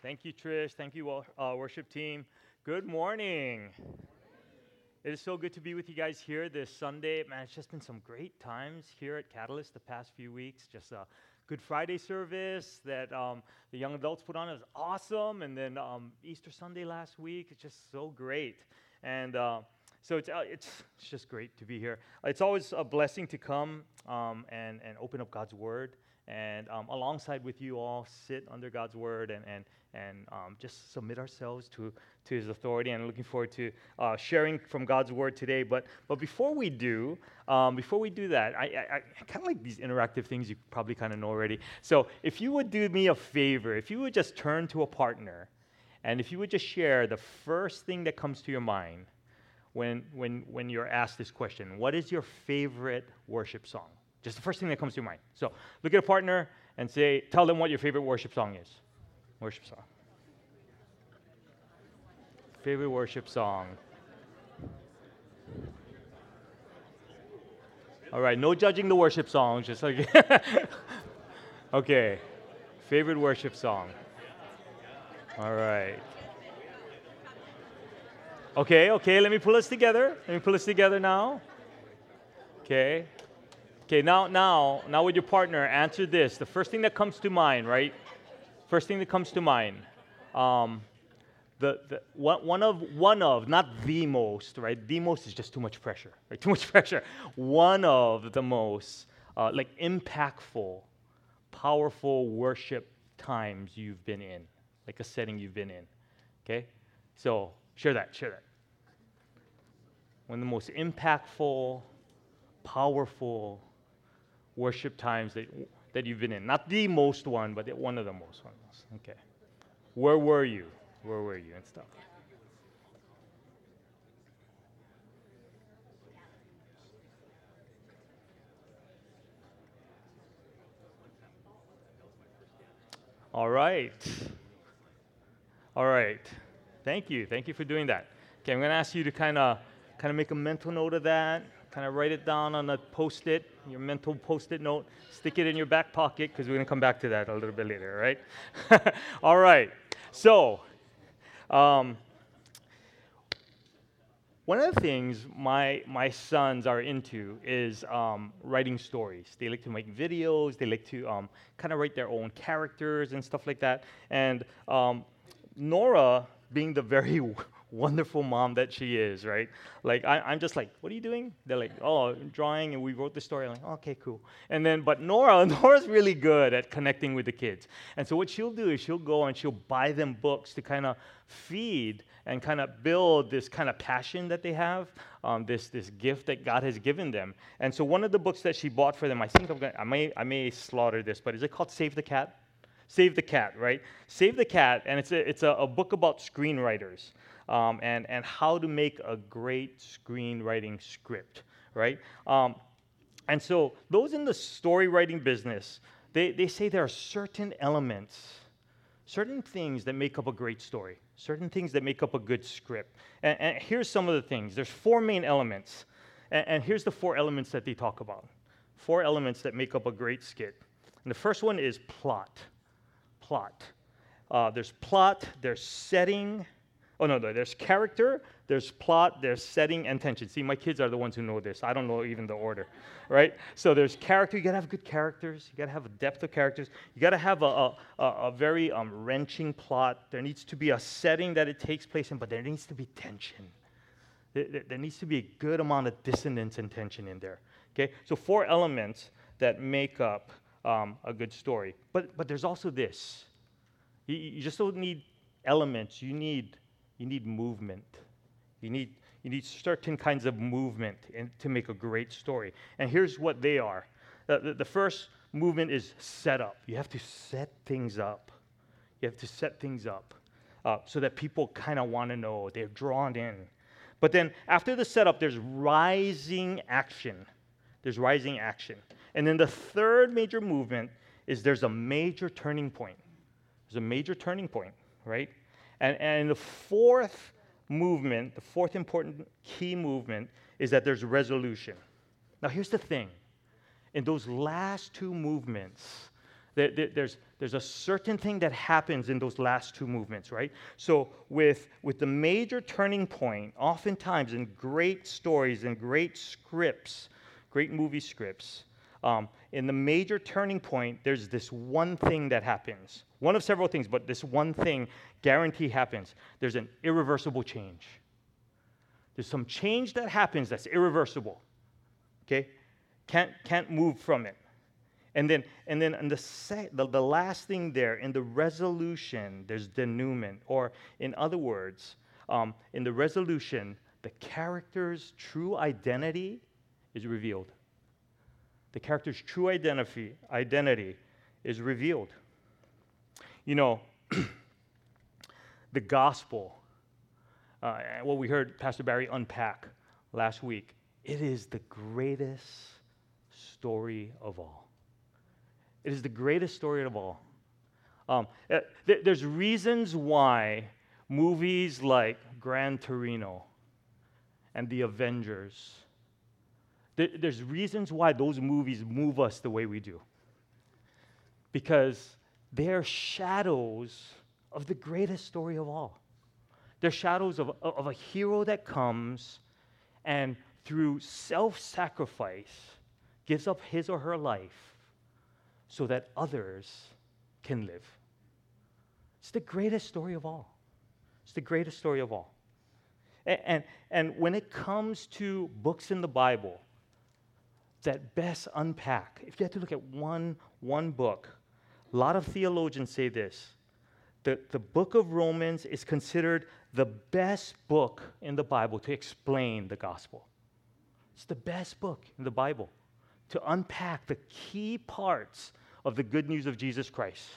Thank you, Trish. Thank you, worship team. Good morning. It is so good to be with you guys here this Sunday. Man, it's just been some great times here at Catalyst the past few weeks. Just a Good Friday service that the young adults put on. It was awesome. And then Easter Sunday last week. It's just so great. And so it's just great to be here. It's always a blessing to come and open up God's Word and alongside with you all sit under God's Word and just submit ourselves to His authority. And looking forward to sharing from God's Word today. But before we do that, I kind of like these interactive things you probably kind of know already. So if you would do me a favor, if you would just turn to a partner, and if you would just share the first thing that comes to your mind when you're asked this question, what is your favorite worship song? Just the first thing that comes to your mind. So look at a partner and tell them what your favorite worship song is. Worship song. Favorite worship song. All right, no judging the worship songs, just like okay. Favorite worship song. All right. Okay, let me pull us together. Now. Okay, now with your partner, answer this. The first thing that comes to mind, right? First thing that comes to mind. One of, not the most, right? The most is just too much pressure, right? Too much pressure. One of the most, impactful, powerful worship times you've been in, like a setting you've been in, okay? So share that. One of the most impactful, powerful worship times that you've been in. Not the most one, but one of the most ones. Okay. Where were you and stuff? All right. Thank you for doing that. Okay, I'm going to ask you to kind of make a mental note of that, kind of write it down on a Post-it, your mental Post-it note, stick it in your back pocket because we're going to come back to that a little bit later, right? All right. So, one of the things my sons are into is writing stories. They like to make videos. They like to kind of write their own characters and stuff like that. And Nora, being the very wonderful mom that she is, right? Like, I'm just like, what are you doing? They're like, oh, drawing, and we wrote the story. I'm like, okay, cool. And then, but Nora's really good at connecting with the kids. And so what she'll do is she'll go and she'll buy them books to kind of feed and kind of build this kind of passion that they have, this gift that God has given them. And so one of the books that she bought for them, I think I may slaughter this, but is it called Save the Cat? Save the Cat, right? Save the Cat, and it's a book about screenwriters. And how to make a great screenwriting script, right? And so those in the story writing business, they say there are certain elements, certain things that make up a great story, certain things that make up a good script. And here's some of the things. There's 4 main elements, and here's the 4 elements that they talk about. 4 elements that make up a great skit. And the first one is plot. There's plot, there's setting. Oh, no, there's character, there's plot, there's setting, and tension. See, my kids are the ones who know this. I don't know even the order, right? So there's character. You got to have good characters. You got to have a depth of characters. You got to have a very wrenching plot. There needs to be a setting that it takes place in, but there needs to be tension. There needs to be a good amount of dissonance and tension in there, okay? So 4 elements that make up a good story. But there's also this. You just don't need elements. You need movement. You need certain kinds of movement to make a great story. And here's what they are. The first movement is set up. You have to set things up. So that people kind of want to know. They're drawn in. But then after the setup, there's rising action. And then the third major movement is there's a major turning point. Right? And the fourth movement, the fourth important key movement, is that there's resolution. Now, here's the thing. In those last 2 movements, There's a certain thing that happens in those last two movements, right? So with the major turning point, oftentimes in great stories and great scripts, great movie scripts, in the major turning point, there's this one thing that happens. One of several things, but this one thing guarantee happens. There's an irreversible change. There's some change that happens that's irreversible. Okay? Can't move from it. And then in the last thing there, in the resolution, there's denouement. Or in other words, in the resolution, the character's true identity is revealed. The character's true identity is revealed. You know, the gospel, what we heard Pastor Barry unpack last week, it is the greatest story of all. It is the greatest story of all. There's reasons why movies like Gran Torino and The Avengers, there's reasons why those movies move us the way we do. Because they're shadows of the greatest story of all. They're shadows of a hero that comes and through self-sacrifice gives up his or her life so that others can live. It's the greatest story of all. It's the greatest story of all. And when it comes to books in the Bible that best unpack, if you had to look at one book, a lot of theologians say this. The book of Romans is considered the best book in the Bible to explain the gospel. It's the best book in the Bible to unpack the key parts of the good news of Jesus Christ.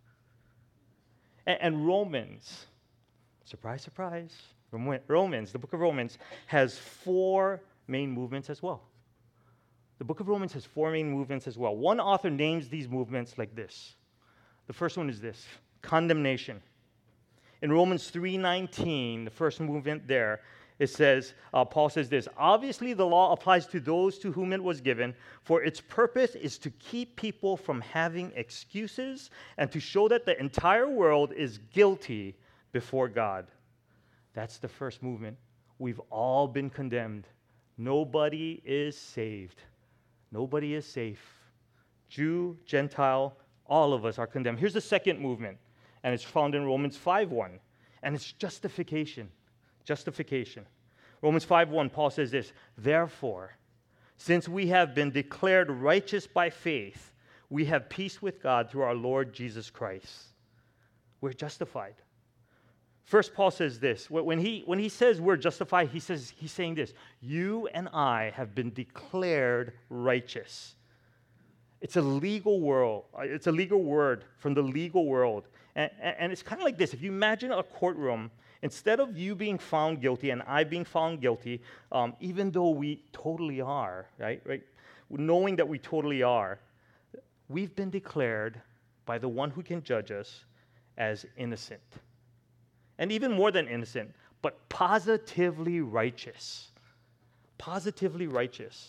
And Romans, surprise, surprise, Romans, the book of Romans, has 4 main movements as well. The book of Romans has 4 main movements as well. One author names these movements like this. The first one is this, condemnation. In Romans 3:19, the first movement there, it says, Paul says this, obviously the law applies to those to whom it was given, for its purpose is to keep people from having excuses and to show that the entire world is guilty before God. That's the first movement. We've all been condemned. Nobody is saved. Nobody is safe. Jew, Gentile, all of us are condemned. Here's the second movement, and it's found in Romans 5:1, and it's justification. Justification. Romans 5:1, Paul says this, therefore, since we have been declared righteous by faith, we have peace with God through our Lord Jesus Christ. We're justified. First, Paul says this. When he says we're justified, he's saying this. You and I have been declared righteous. It's a legal world. It's a legal word from the legal world. And it's kind of like this. If you imagine a courtroom, instead of you being found guilty and I being found guilty, even though we totally are, right? Knowing that we totally are, we've been declared by the one who can judge us as innocent. And even more than innocent, but positively righteous. Positively righteous.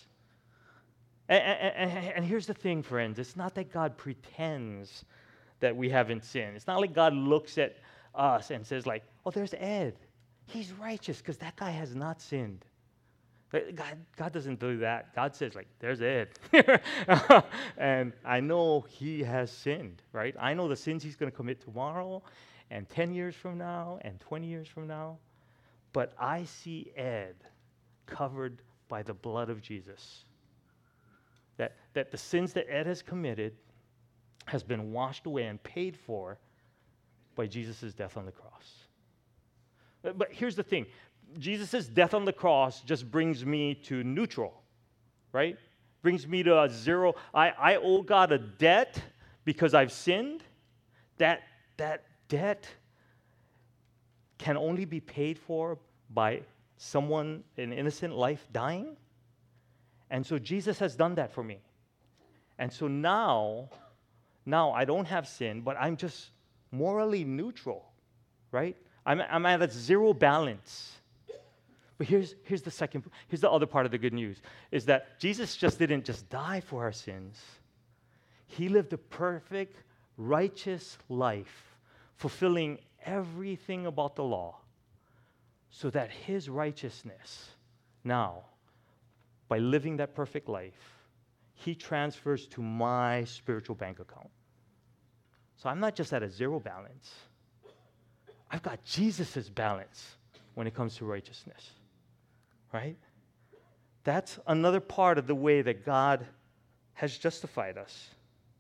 And here's the thing, friends. It's not that God pretends that we haven't sinned. It's not like God looks at us and says like, oh, there's Ed. He's righteous because that guy has not sinned. God doesn't do that. God says like, there's Ed. And I know he has sinned, right? I know the sins he's going to commit tomorrow and 10 years from now and 20 years from now. But I see Ed covered by the blood of Jesus. That the sins that Ed has committed has been washed away and paid for by Jesus' death on the cross. But here's the thing. Jesus' death on the cross just brings me to neutral, right? Brings me to a zero. I owe God a debt because I've sinned. That debt can only be paid for by someone, an innocent life, dying. And so Jesus has done that for me. And so now I don't have sin, but I'm just morally neutral, right? I'm at a zero balance. But here's the other part of the good news, is that Jesus just didn't just die for our sins. He lived a perfect, righteous life, fulfilling everything about the law, so that his righteousness now, by living that perfect life, he transfers to my spiritual bank account. So I'm not just at a zero balance. I've got Jesus' balance when it comes to righteousness, right? That's another part of the way that God has justified us.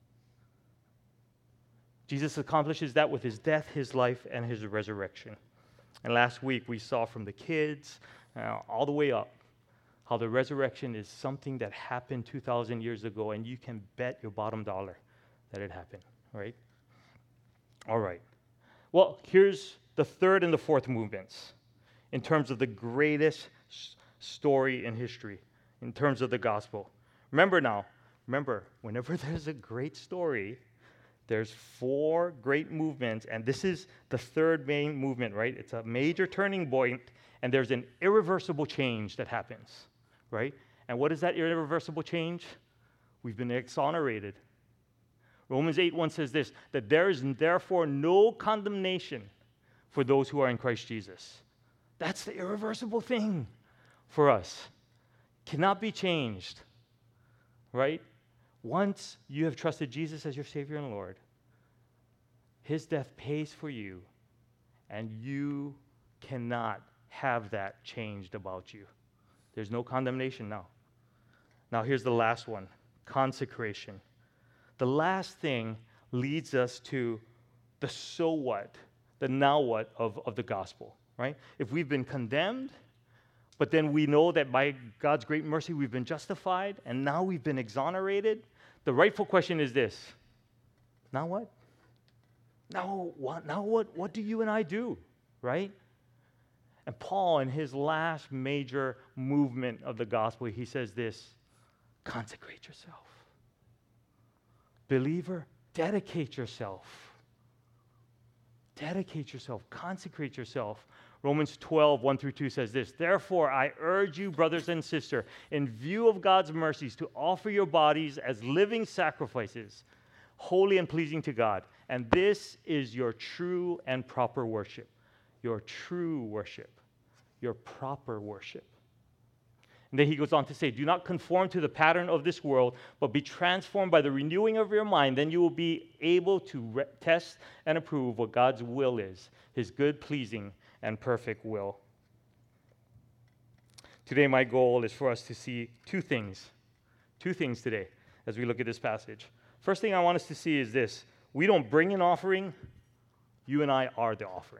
Jesus accomplishes that with his death, his life, and his resurrection. And last week we saw from the kids all the way up how the resurrection is something that happened 2,000 years ago, and you can bet your bottom dollar that it happened, right? All right. Well, here's the third and the fourth movements in terms of the greatest story in history, in terms of the gospel. Remember, whenever there's a great story, there's four great movements, and this is the third main movement, right? It's a major turning point, and there's an irreversible change that happens, right? And what is that irreversible change? We've been exonerated. Romans 8:1 says this, that there is therefore no condemnation for those who are in Christ Jesus. That's the irreversible thing for us. Cannot be changed, right? Once you have trusted Jesus as your Savior and Lord, his death pays for you, and you cannot have that changed about you. There's no condemnation now. Now here's the last one, consecration. The last thing leads us to the so what, the now what of the gospel, right? If we've been condemned, but then we know that by God's great mercy we've been justified, and now we've been exonerated, the rightful question is this: now what? Now what do you and I do, right? And Paul, in his last major movement of the gospel, he says this: consecrate yourself. Believer, dedicate yourself. Dedicate yourself. Consecrate yourself. Romans 12:1-2 says this: therefore, I urge you, brothers and sisters, in view of God's mercies, to offer your bodies as living sacrifices, holy and pleasing to God. And this is your true and proper worship. Your true worship. Your proper worship. And then he goes on to say, do not conform to the pattern of this world, but be transformed by the renewing of your mind. Then you will be able to test and approve what God's will is, his good, pleasing, and perfect will. Today, my goal is for us to see two things today as we look at this passage. First thing I want us to see is this: we don't bring an offering, you and I are the offering.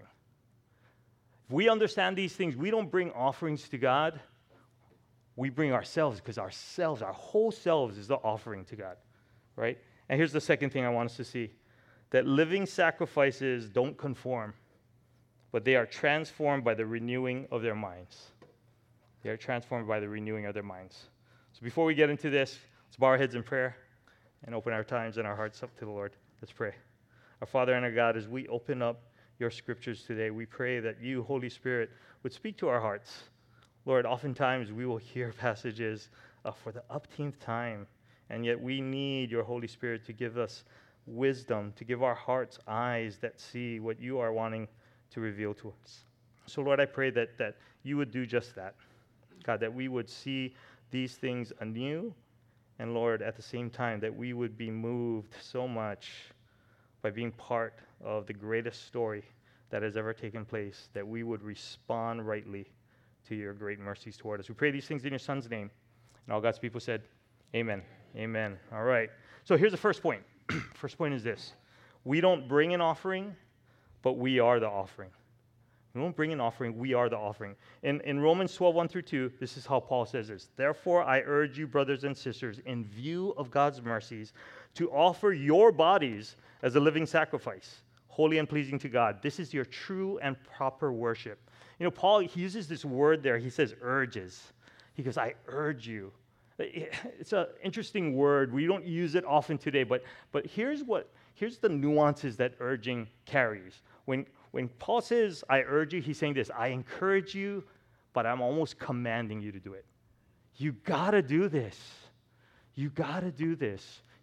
If we understand these things, we don't bring offerings to God, we bring ourselves, because our whole selves is the offering to God, right? And here's the second thing I want us to see: that living sacrifices don't conform, but they are transformed by the renewing of their minds. They are transformed by the renewing of their minds. So before we get into this, let's bow our heads in prayer and open our times and our hearts up to the Lord. Let's pray. Our Father and our God, as we open up your scriptures today, we pray that you, Holy Spirit, would speak to our hearts. Lord, oftentimes we will hear passages for the umpteenth time, and yet we need your Holy Spirit to give us wisdom, to give our hearts eyes that see what you are wanting to reveal to us. So, Lord, I pray that you would do just that. God, that we would see these things anew, and Lord, at the same time, that we would be moved so much by being part of the greatest story that has ever taken place, that we would respond rightly to your great mercies toward us. We pray these things in your Son's name. And all God's people said, amen. Amen. All right. So here's the first point. First point is this: we don't bring an offering, but we are the offering. We don't bring an offering, we are the offering. In Romans 12:1-2, this is how Paul says this: therefore, I urge you, brothers and sisters, in view of God's mercies, to offer your bodies as a living sacrifice, holy and pleasing to God. This is your true and proper worship. You know, Paul, he uses this word there. He says urges. He goes, I urge you. It's an interesting word. We don't use it often today, but here's the nuances that urging carries. When Paul says, I urge you, he's saying this: I encourage you, but I'm almost commanding you to do it. You got to do this. You got to do this.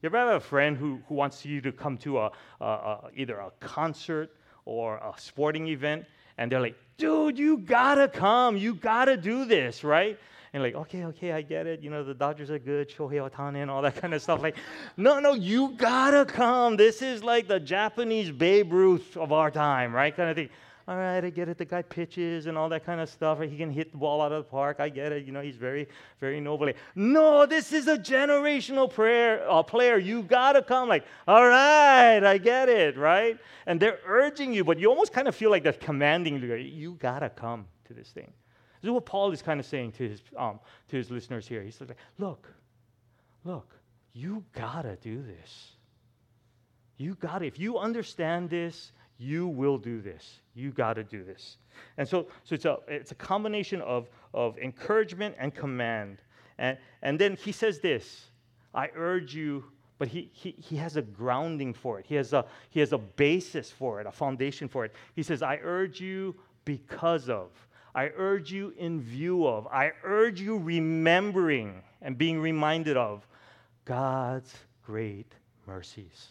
You ever have a friend who wants you to come to either a concert or a sporting event, and they're like, dude, you gotta come. You gotta do this, right? And like, okay, I get it. You know, the Dodgers are good, Shohei Ohtani and all that kind of stuff. Like, no, you gotta come. This is like the Japanese Babe Ruth of our time, right? Kind of thing. All right, I get it. The guy pitches and all that kind of stuff. He can hit the ball out of the park. I get it. You know, he's very, very noble. No, this is a generational player. You gotta come. Like, all right, I get it, right? And they're urging you, but you almost kind of feel like they're commanding you. You gotta come to this thing. This is what Paul is kind of saying to his listeners here. He's like, look, you gotta do this. You gotta. If you understand this, you will do this. You got to do this. And so it's a combination of encouragement and command. And then he says this, I urge you, but he has a grounding for it. He has a basis for it, a foundation for it. He says, I urge you because of. I urge you in view of. I urge you remembering and being reminded of God's great mercies.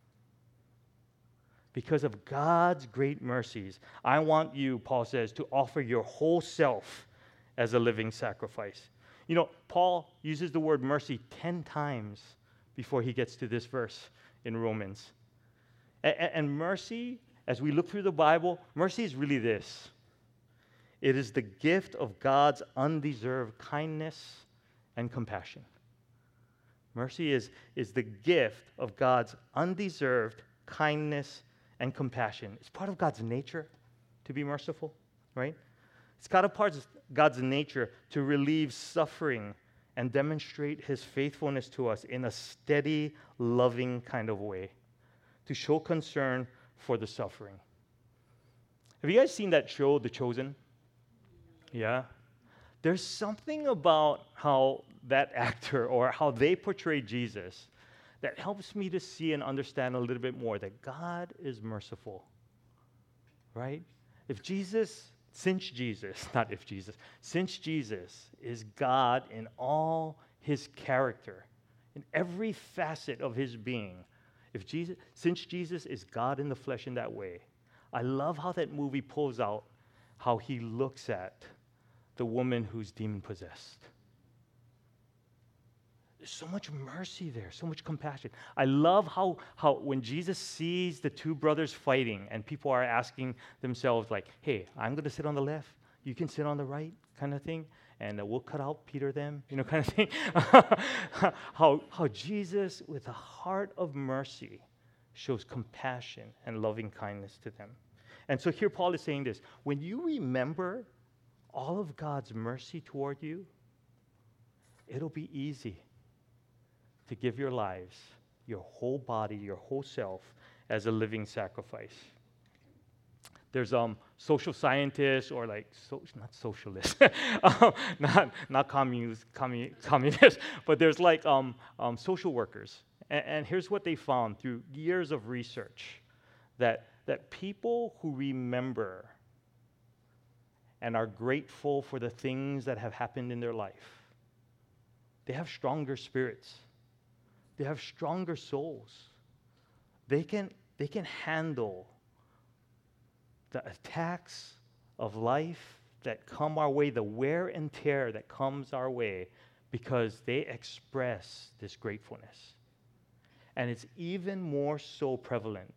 Because of God's great mercies, I want you, Paul says, to offer your whole self as a living sacrifice. You know, Paul uses the word mercy 10 times before he gets to this verse in Romans. And mercy, as we look through the Bible, mercy is really this. It is the gift of God's undeserved kindness and compassion. Mercy is the gift of God's undeserved kindness and compassion. It's part of God's nature to be merciful, right? It's part of God's nature to relieve suffering and demonstrate his faithfulness to us in a steady, loving kind of way, to show concern for the suffering. Have you guys seen that show, The Chosen? Yeah? There's something about how that actor or how they portray Jesus that helps me to see and understand a little bit more that God is merciful, right? Since Jesus is God in all his character, in every facet of his being, since Jesus is God in the flesh in that way, I love how that movie pulls out how he looks at the woman who's demon-possessed. There's so much mercy there, so much compassion. I love how when Jesus sees the two brothers fighting and people are asking themselves like, hey, I'm going to sit on the left, you can sit on the right kind of thing, and we'll cut out Peter them, kind of thing. how Jesus, with a heart of mercy, shows compassion and loving kindness to them. And so here Paul is saying this, when you remember all of God's mercy toward you, it'll be easy to give your lives, your whole body, your whole self as a living sacrifice. There's social scientists or not socialists, not communists, but there's social workers. And here's what they found through years of research, that people who remember and are grateful for the things that have happened in their life, they have stronger spirits. They have stronger souls. They can handle the attacks of life that come our way, the wear and tear that comes our way, because they express this gratefulness. And it's even more so prevalent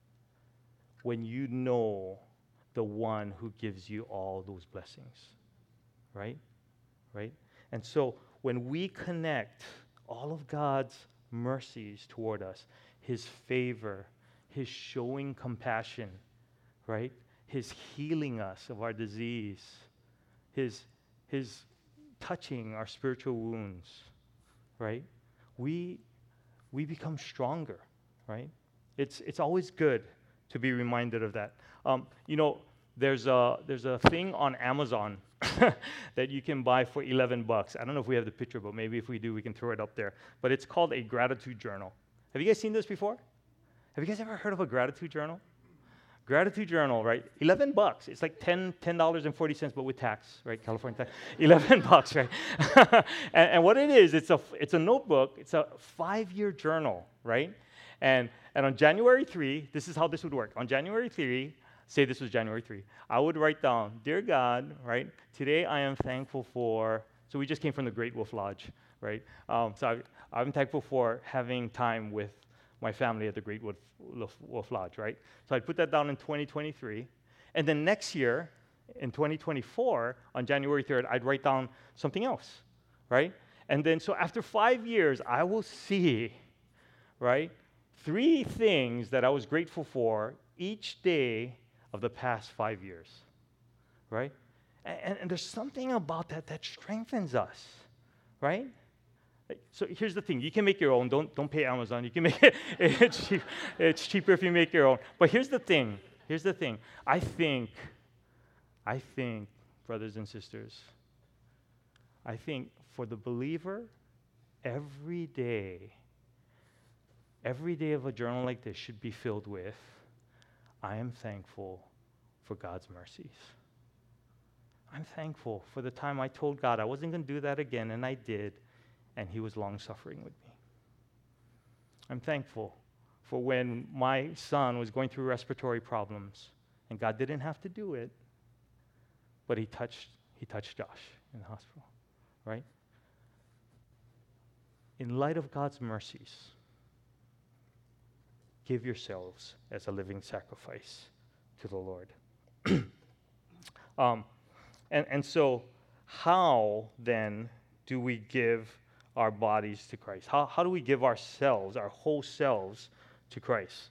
when you know the one who gives you all those blessings, right? And so when we connect all of God's mercies toward us, his favor, his showing compassion, right? His healing us of our disease, his touching our spiritual wounds, right? We become stronger, right? It's always good to be reminded of that. There's a thing on Amazon that you can buy for $11. I don't know if we have the picture, but maybe if we do, we can throw it up there. But it's called a gratitude journal. Have you guys seen this before? Have you guys ever heard of a gratitude journal? Gratitude journal, right? $11. It's like $10.40, but with tax, right? California tax. $11, right? and what it is, it's a notebook. It's a 5-year journal, right? And on January 3, this is how this would work. On January 3, say this was January 3, I would write down, Dear God, right? Today I am thankful for. So we just came from the Great Wolf Lodge, right? I'm thankful for having time with my family at the Great Wolf Lodge, right? So I'd put that down in 2023. And then next year, in 2024, on January 3rd, I'd write down something else, right? And then, so after 5 years, I will see, right, 3 things that I was grateful for each day of the past 5 years, right? And there's something about that that strengthens us, right? So here's the thing: you can make your own. Don't pay Amazon. You can make it. It's cheaper if you make your own. But here's the thing. I think, brothers and sisters, I think for the believer, every day of a journal like this should be filled with, I am thankful for God's mercies. I'm thankful for the time I told God I wasn't going to do that again, and I did. And he was long-suffering with me. I'm thankful for when my son was going through respiratory problems, and God didn't have to do it, but he touched Josh in the hospital, right? In light of God's mercies, give yourselves as a living sacrifice to the Lord. And so, how then do we give our bodies to Christ? How do we give ourselves, our whole selves, to Christ?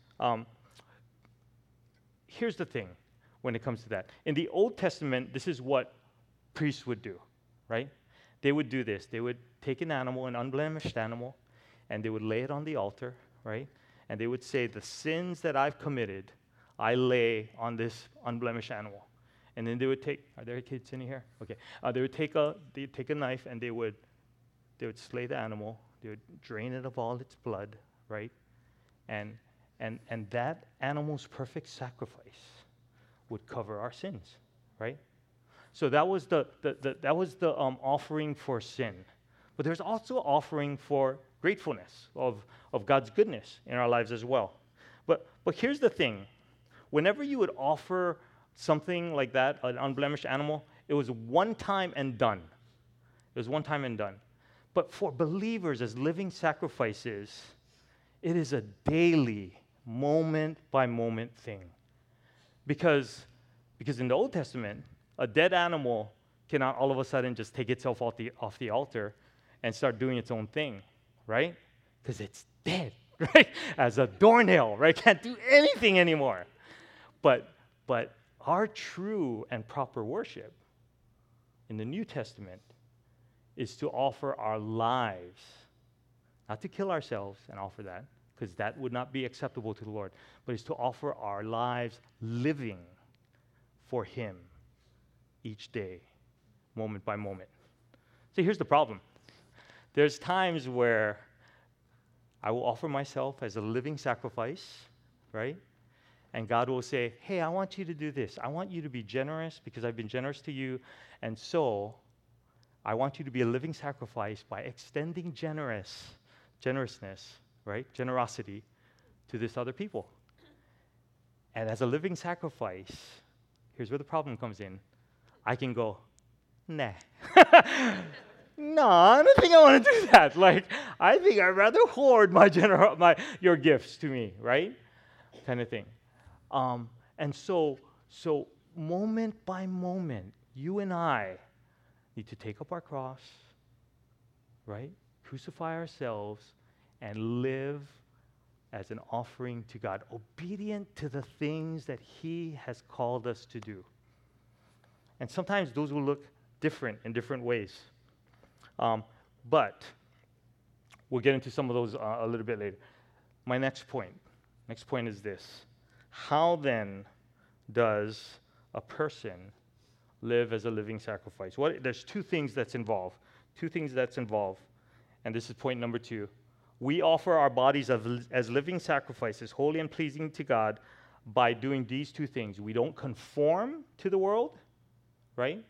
Here's the thing when it comes to that. In the Old Testament, this is what priests would do, right? They would do this. They would take an animal, an unblemished animal, and they would lay it on the altar, right? And they would say, the sins that I've committed, I lay on this unblemished animal. And then they would take, are there kids in here? Okay. They would take a knife, and they would slay the animal. They would drain it of all its blood, right? And that animal's perfect sacrifice would cover our sins, right? So that was the offering for sin. But there's also offering for gratefulness of God's goodness in our lives as well. But here's the thing. Whenever you would offer something like that, an unblemished animal, it was one time and done. It was one time and done. But for believers as living sacrifices, it is a daily, moment-by-moment thing. Because in the Old Testament, a dead animal cannot all of a sudden just take itself off the altar and start doing its own thing, right? Because it's dead, right? As a doornail, right? Can't do anything anymore. But our true and proper worship in the New Testament is to offer our lives, not to kill ourselves and offer that, because that would not be acceptable to the Lord, but is to offer our lives living for Him each day, moment by moment. See, here's the problem. There's times where I will offer myself as a living sacrifice, right? And God will say, hey, I want you to do this. I want you to be generous because I've been generous to you, and so I want you to be a living sacrifice by extending generousness, right? Generosity to this other people. And as a living sacrifice, here's where the problem comes in. I can go, nah. No, I don't think I want to do that. Like, I think I'd rather hoard your gifts to me, right? Kind of thing. And so moment by moment, you and I need to take up our cross, right? Crucify ourselves and live as an offering to God, obedient to the things that He has called us to do. And sometimes those will look different in different ways. But we'll get into some of those a little bit later. My next point is this. How then does a person live as a living sacrifice? There's two things that's involved. And this is point number 2. We offer our bodies as living sacrifices, holy and pleasing to God, by doing these two things. We don't conform to the world, right?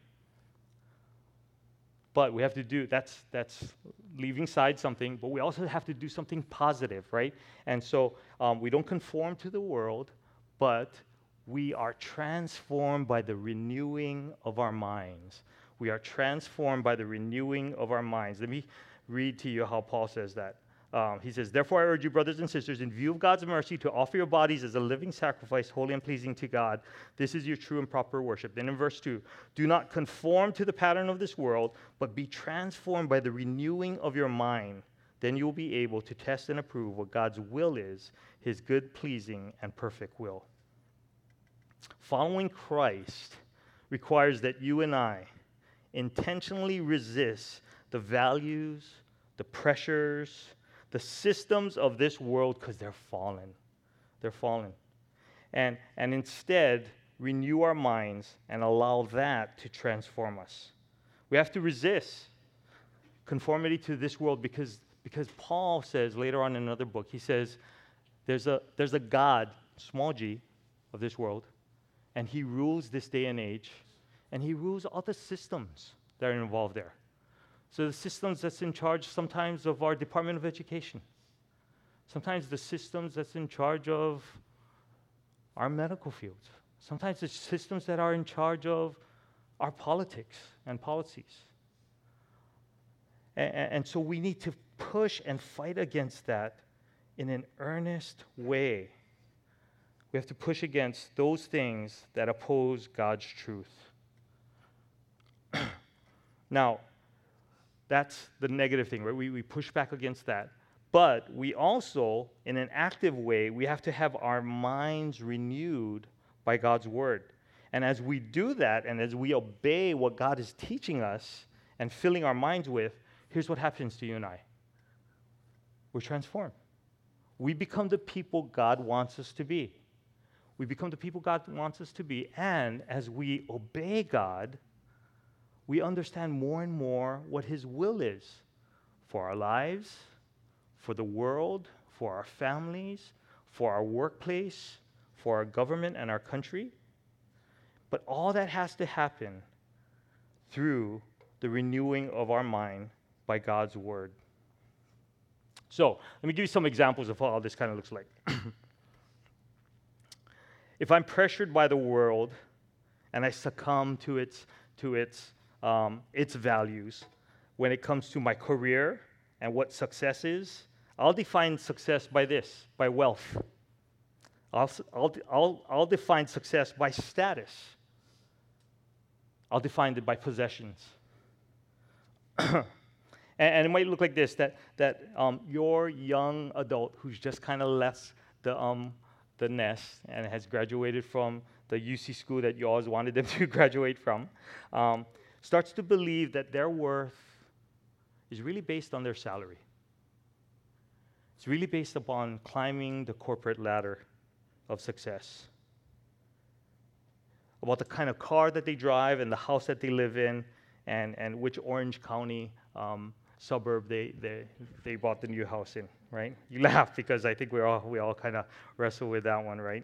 But we have to do, that's leaving aside something, but we also have to do something positive, right? And so we don't conform to the world, but we are transformed by the renewing of our minds. We are transformed by the renewing of our minds. Let me read to you how Paul says that. He says, therefore I urge you, brothers and sisters, in view of God's mercy, to offer your bodies as a living sacrifice, holy and pleasing to God. This is your true and proper worship. Then in verse 2, do not conform to the pattern of this world, but be transformed by the renewing of your mind. Then you will be able to test and approve what God's will is, his good, pleasing, and perfect will. Following Christ requires that you and I intentionally resist the values, the pressures, the systems of this world, because they're fallen. They're fallen. And instead, renew our minds and allow that to transform us. We have to resist conformity to this world because Paul says later on in another book, he says, there's a God, small g, of this world, and he rules this day and age, and he rules all the systems that are involved there. So the systems that's in charge sometimes of our Department of Education, sometimes the systems that's in charge of our medical fields, sometimes the systems that are in charge of our politics and policies. And so we need to push and fight against that in an earnest way. We have to push against those things that oppose God's truth. Now, that's the negative thing, right? We push back against that. But we also, in an active way, we have to have our minds renewed by God's word. And as we do that, and as we obey what God is teaching us and filling our minds with, here's what happens to you and I. We're transformed. We become the people God wants us to be. We become the people God wants us to be. And as we obey God, we understand more and more what his will is for our lives, for the world, for our families, for our workplace, for our government and our country. But all that has to happen through the renewing of our mind by God's word. So, let me give you some examples of how this kind of looks like. If I'm pressured by the world and I succumb to its values when it comes to my career and what success is, I'll define success by this, by wealth. I'll define success by status. I'll define it by possessions. And it might look like this, that your young adult who's just kind of left the nest and has graduated from the UC school that you always wanted them to graduate from, starts to believe that their worth is really based on their salary. It's really based upon climbing the corporate ladder of success. About the kind of car that they drive and the house that they live in and which Orange County suburb they bought the new house in, right? You laugh because I think we all kind of wrestle with that one, right?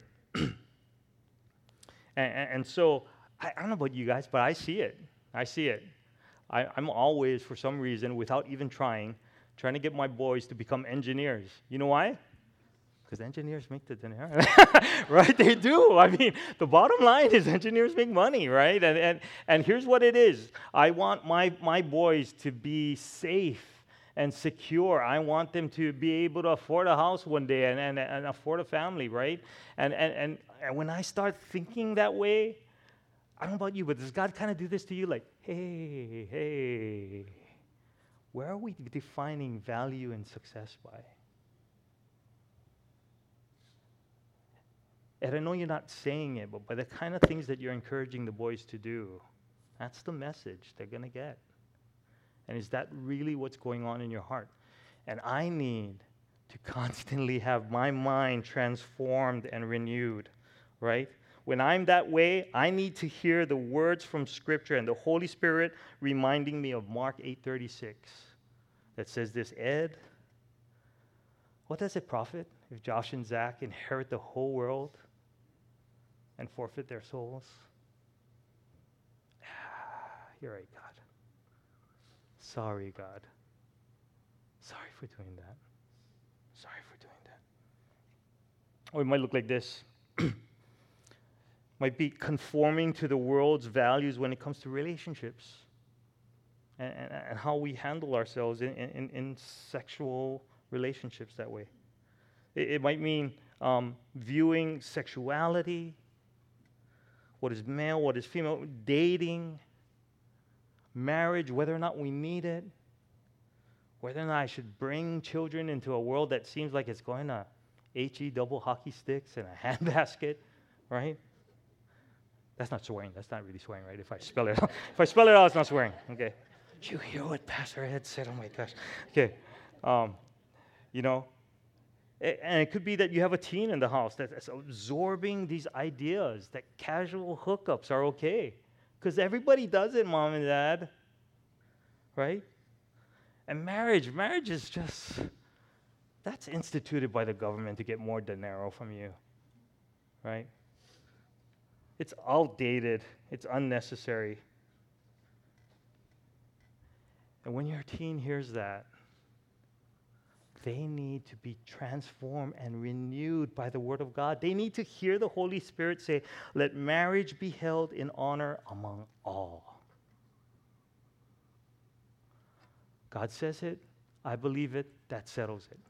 and so, I don't know about you guys, but I see it. I'm always, for some reason, without even trying to get my boys to become engineers. You know why? Because engineers make the dinner, right? They do. I mean, the bottom line is engineers make money, right? And here's what it is. I want my boys to be safe and secure. I want them to be able to afford a house one day and afford a family, right? And when I start thinking that way, I don't know about you, but does God kind of do this to you? Like, hey, where are we defining value and success by? And I know you're not saying it, but by the kind of things that you're encouraging the boys to do, that's the message they're going to get. And is that really what's going on in your heart? And I need to constantly have my mind transformed and renewed, right? When I'm that way, I need to hear the words from Scripture and the Holy Spirit reminding me of Mark 8:36 that says this, Ed, what does it profit if Josh and Zach inherit the whole world and forfeit their souls? You're right, God. Sorry, God. Sorry for doing that. Sorry for doing that. Or it might look like this. Might be conforming to the world's values when it comes to relationships and how we handle ourselves in sexual relationships that way. It might mean viewing sexuality, what is male, what is female, dating, marriage, whether or not we need it, whether or not I should bring children into a world that seems like it's going to HE double hockey sticks and a handbasket, right? That's not swearing. That's not really swearing, right? If I spell it out. If I spell it out, it's not swearing. Okay. You hear what Pastor Ed said? Oh my gosh. Okay. You know, and it could be that you have a teen in the house that's absorbing these ideas that casual hookups are okay. Because everybody does it, mom and dad. Right? And marriage is just, that's instituted by the government to get more dinero from you. Right? It's outdated. It's unnecessary. And when your teen hears that, they need to be transformed and renewed by the Word of God. They need to hear the Holy Spirit say, let marriage be held in honor among all. God says it. I believe it. That settles it.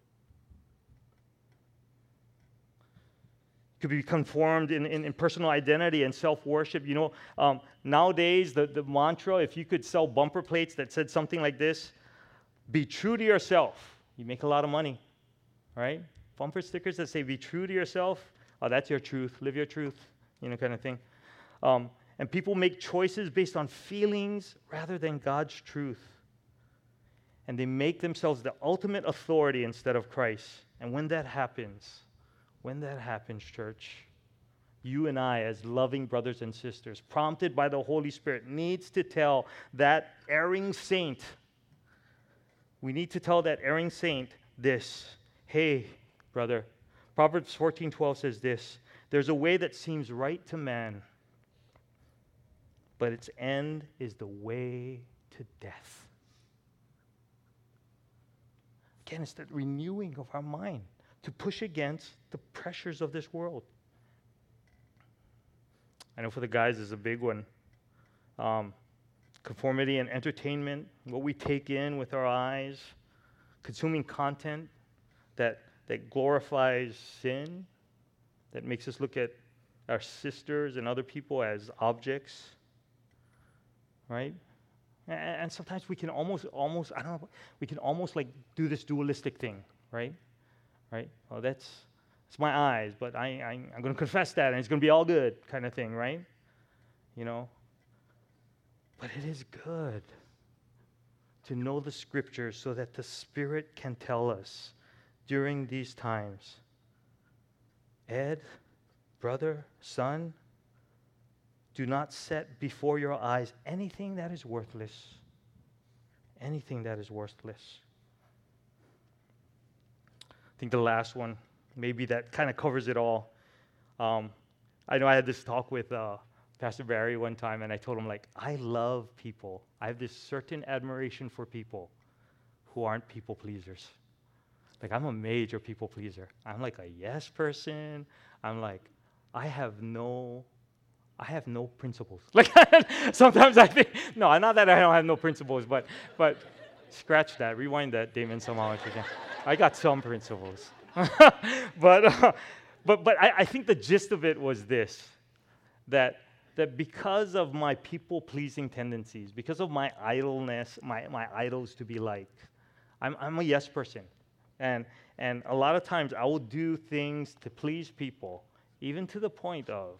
Could be conformed in personal identity and self-worship. You know, nowadays, the mantra, if you could sell bumper plates that said something like this, be true to yourself. You make a lot of money, right? Bumper stickers that say, be true to yourself. Oh, that's your truth. Live your truth, you know, kind of thing. And people make choices based on feelings rather than God's truth. And they make themselves the ultimate authority instead of Christ. And when that happens, church, you and I, as loving brothers and sisters, prompted by the Holy Spirit, needs to tell that erring saint, we need to tell that erring saint this, hey, brother, Proverbs 14:12 says this, there's a way that seems right to man, but its end is the way to death. Again, it's the renewing of our mind to push against the pressures of this world. I know for the guys is a big one. Conformity and entertainment, what we take in with our eyes, consuming content that glorifies sin, that makes us look at our sisters and other people as objects, right? And sometimes we can almost I don't know, we can almost like do this dualistic thing, right? Right? Well, it's my eyes, but I'm going to confess that, and it's going to be all good, kind of thing, right? You know? But it is good to know the Scriptures so that the Spirit can tell us during these times, Ed, brother, son, do not set before your eyes anything that is worthless. Anything that is worthless. I think the last one, maybe that kind of covers it all. I know I had this talk with Pastor Barry one time, and I told him, like, I love people. I have this certain admiration for people who aren't people pleasers. Like, I'm a major people pleaser. I'm like a yes person. I'm like, I have no principles. Like, sometimes I think, no, not that I don't have no principles, but scratch that, rewind that, Damon, somehow. I got some principles. but I think the gist of it was this, that because of my people-pleasing tendencies, because of my idleness, my idols to be liked, I'm a yes person. And a lot of times I will do things to please people, even to the point of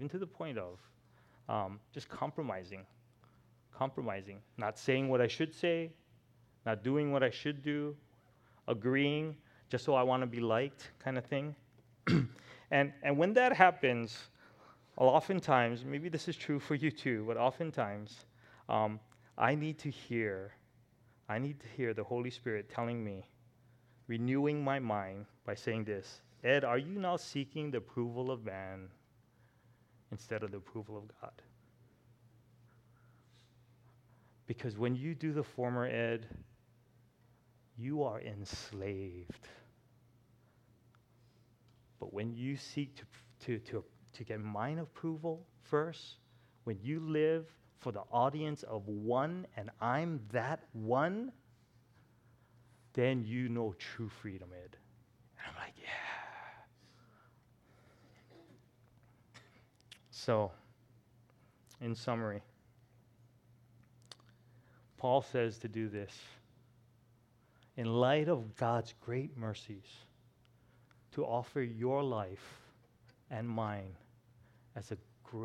just compromising, not saying what I should say, not doing what I should do, agreeing just so I want to be liked, kind of thing. And when that happens, oftentimes, maybe this is true for you too, but oftentimes, I need to hear the Holy Spirit telling me, renewing my mind by saying this, Ed, are you now seeking the approval of man instead of the approval of God. Because when you do the former, Ed, you are enslaved. But when you seek to get mine approval first, when you live for the audience of one and I'm that one, then you know true freedom, Ed. And I'm like, yeah. So, in summary, Paul says to do this. In light of God's great mercies, to offer your life and mine as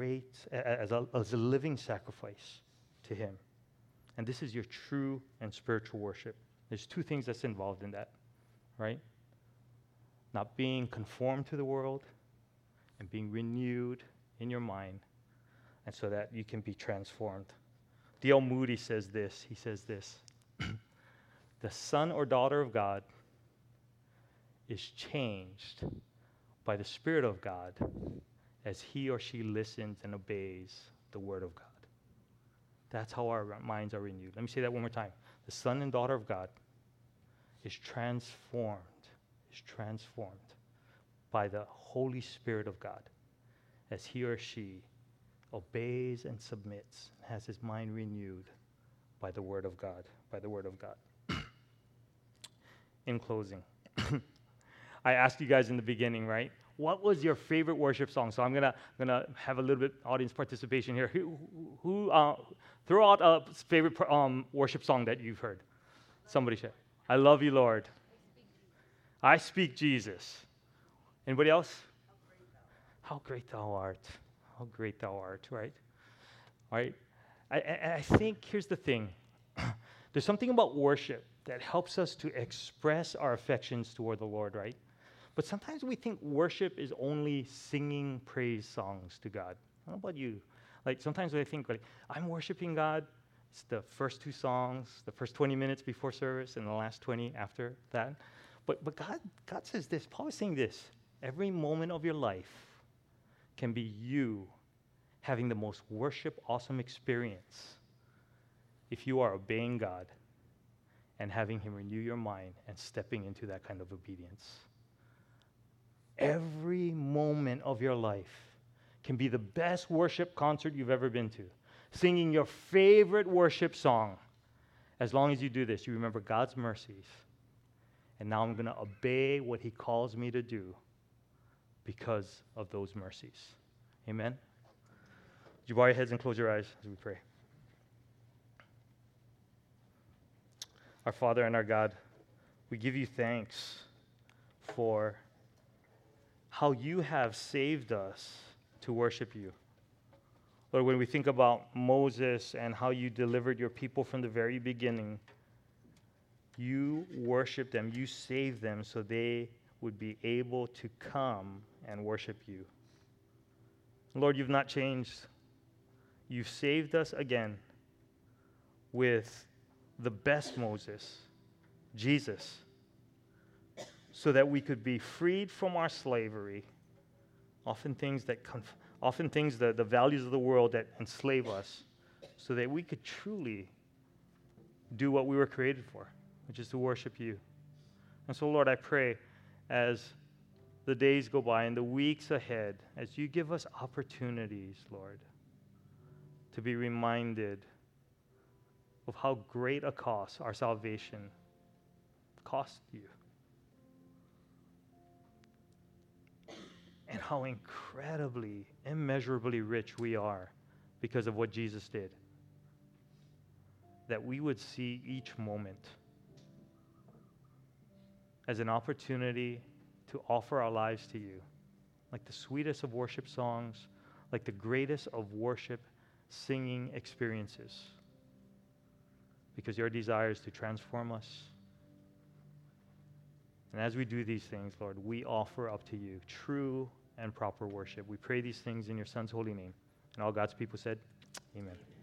a living sacrifice to Him. And this is your true and spiritual worship. There's two things that's involved in that, right? Not being conformed to the world and being renewed in your mind, and so that you can be transformed. D.L. Moody says this. He says this. The son or daughter of God is changed by the Spirit of God as he or she listens and obeys the Word of God. That's how our minds are renewed. Let me say that one more time. The son and daughter of God is transformed by the Holy Spirit of God as he or she obeys and submits, and has his mind renewed by the Word of God, In closing, I asked you guys in the beginning, right? What was your favorite worship song? So I'm gonna have a little bit audience participation here. Who throw out a favorite worship song that you've heard? Somebody say, "I love you, Lord." I speak Jesus. Anybody else? How great thou art. How great thou art, right? All right. I think here's the thing. There's something about worship that helps us to express our affections toward the Lord, right? But sometimes we think worship is only singing praise songs to God. I don't know about you. Like sometimes I think like I'm worshiping God. It's the first 2 songs, the first 20 minutes before service, and the last 20 after that. But God says this. Paul is saying this. Every moment of your life can be you having the most worship awesome experience if you are obeying God and having Him renew your mind and stepping into that kind of obedience. Every moment of your life can be the best worship concert you've ever been to, singing your favorite worship song. As long as you do this, you remember God's mercies, and now I'm going to obey what He calls me to do because of those mercies. Amen? Would you bow your heads and close your eyes as we pray? Our Father and our God, we give you thanks for how you have saved us to worship you. Lord, when we think about Moses and how you delivered your people from the very beginning, you worshiped them, you saved them so they would be able to come and worship you. Lord, you've not changed. You've saved us again with the best Moses, Jesus, so that we could be freed from our slavery, often things, the values of the world that enslave us, so that we could truly do what we were created for, which is to worship you. And so, Lord, I pray as the days go by and the weeks ahead, as you give us opportunities, Lord, to be reminded of how great a cost our salvation cost you, and how incredibly, immeasurably rich we are because of what Jesus did, that we would see each moment as an opportunity to offer our lives to you, like the sweetest of worship songs, like the greatest of worship singing experiences, because your desire is to transform us. And as we do these things, Lord, we offer up to you true and proper worship. We pray these things in your Son's holy name. And all God's people said, amen.